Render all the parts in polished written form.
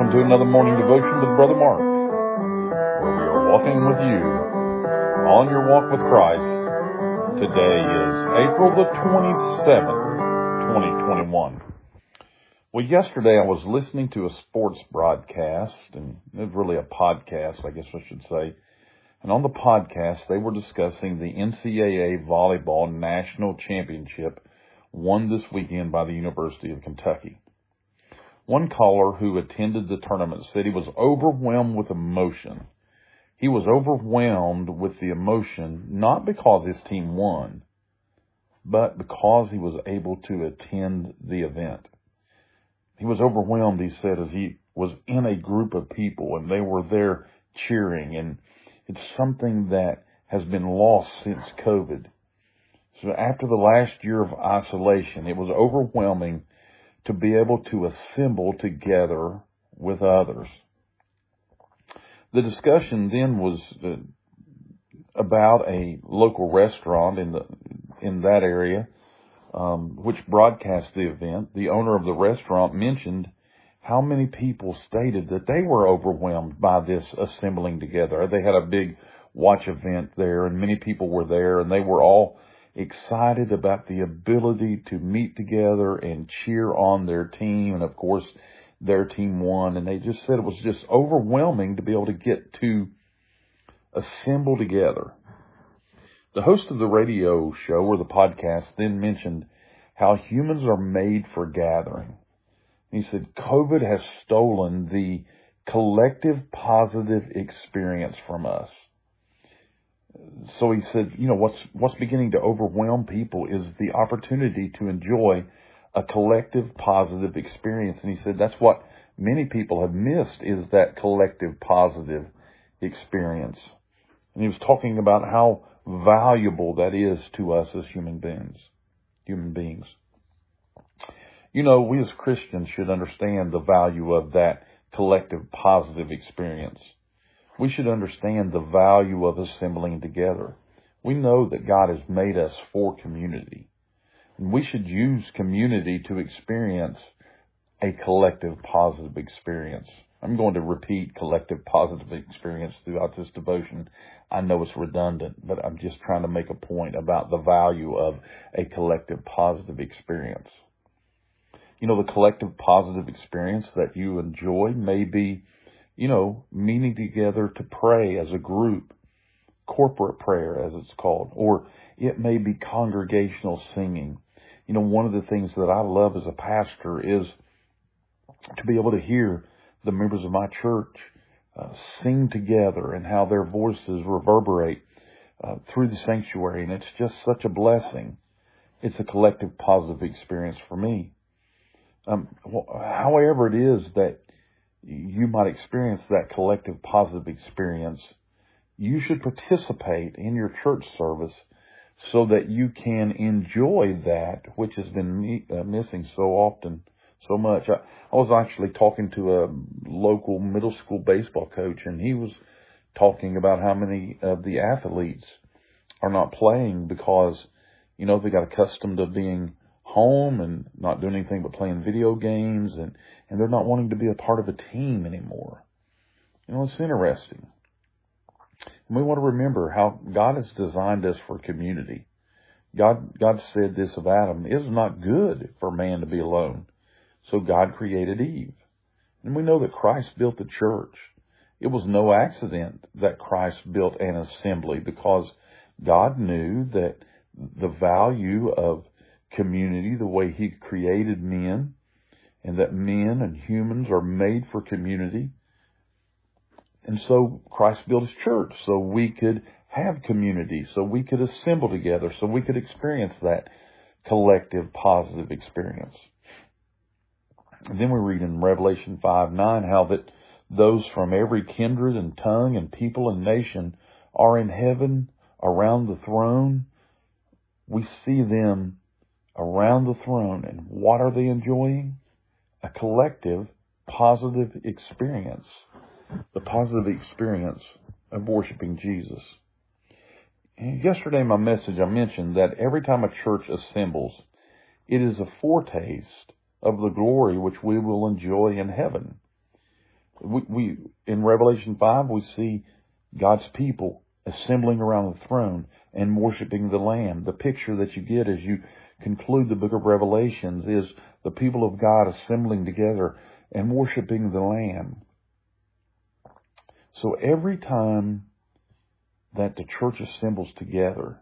welcome to another morning devotion with Brother Mark, where we are walking with you on your walk with Christ. Today is April the 27th, 2021. Well, yesterday I was listening to a sports broadcast, and it was really a podcast, I guess I should say. And on the podcast, they were discussing the NCAA Volleyball National Championship won this weekend by the University of Kentucky. One caller who attended the tournament said he was overwhelmed with emotion. He was overwhelmed with the emotion not because his team won, but because he was able to attend the event. He was overwhelmed, he said, as he was in a group of people and they were there cheering, and it's something that has been lost since COVID. So after the last year of isolation, it was overwhelming to be able to assemble together with others. The discussion then was about a local restaurant in that area, which broadcast the event. The owner of the restaurant mentioned how many people stated that they were overwhelmed by this assembling together. They had a big watch event there, and many people were there, and they were all excited about the ability to meet together and cheer on their team. And of course, their team won. And they just said it was just overwhelming to be able to get to assemble together. The host of the radio show or the podcast then mentioned how humans are made for gathering. He said, COVID has stolen the collective positive experience from us. So he said, what's beginning to overwhelm people is the opportunity to enjoy a collective positive experience. And he said that's what many people have missed, is that collective positive experience. And he was talking about how valuable that is to us as human beings. We as Christians should understand the value of that collective positive experience. We should understand the value of assembling together. We know that God has made us for community. And we should use community to experience a collective positive experience. I'm going to repeat collective positive experience throughout this devotion. I know it's redundant, but I'm just trying to make a point about the value of a collective positive experience. The collective positive experience that you enjoy may be meeting together to pray as a group, corporate prayer as it's called, or it may be congregational singing. One of the things that I love as a pastor is to be able to hear the members of my church sing together and how their voices reverberate through the sanctuary. And it's just such a blessing. It's a collective positive experience for me. However it is that you might experience that collective positive experience, you should participate in your church service so that you can enjoy that which has been missing so often, so much. I was actually talking to a local middle school baseball coach, and he was talking about how many of the athletes are not playing because, they got accustomed to being home and not doing anything but playing video games, and they're not wanting to be a part of a team anymore. It's interesting. And we want to remember how God has designed us for community. God said this of Adam: it is not good for man to be alone. So God created Eve. And we know that Christ built the church. It was no accident that Christ built an assembly, because God knew that the value of community, the way He created men, and that men and humans are made for community. And so Christ built His church so we could have community, so we could assemble together, so we could experience that collective positive experience. And then we read in Revelation 5:9 how that those from every kindred and tongue and people and nation are in heaven around the throne. We see them around the throne, and what are they enjoying? A collective positive experience. The positive experience of worshiping Jesus. And yesterday in my message I mentioned that every time a church assembles, it is a foretaste of the glory which we will enjoy in heaven. We in Revelation 5, we see God's people assembling around the throne and worshiping the Lamb. The picture that you get as you conclude the book of Revelations is the people of God assembling together and worshiping the Lamb. So every time that the church assembles together,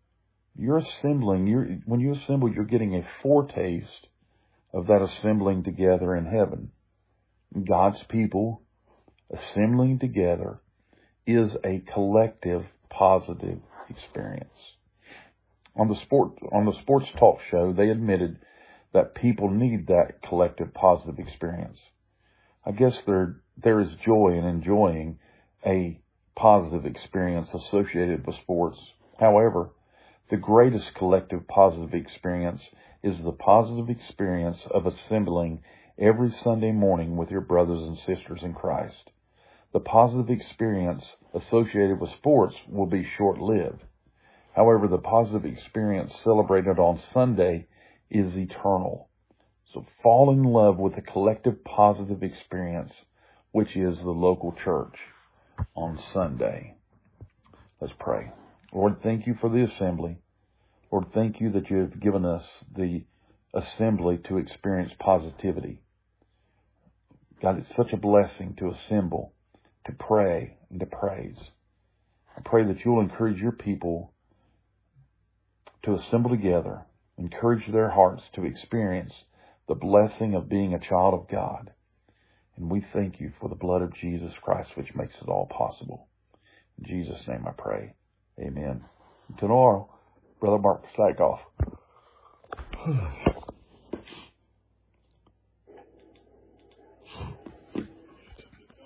when you assemble, you're getting a foretaste of that assembling together in heaven. God's people assembling together is a collective positive experience. On the sports talk show, they admitted that people need that collective positive experience. I guess there is joy in enjoying a positive experience associated with sports. However, the greatest collective positive experience is the positive experience of assembling every Sunday morning with your brothers and sisters in Christ. The positive experience associated with sports will be short-lived. However, the positive experience celebrated on Sunday is eternal. So fall in love with the collective positive experience, which is the local church on Sunday. Let's pray. Lord, thank you for the assembly. Lord, thank you that you have given us the assembly to experience positivity. God, it's such a blessing to assemble, to pray, and to praise. I pray that you'll encourage your people to assemble together, encourage their hearts to experience the blessing of being a child of God. And we thank you for the blood of Jesus Christ, which makes it all possible. In Jesus' name I pray. Amen. Until tomorrow, Brother Mark Stackhoff.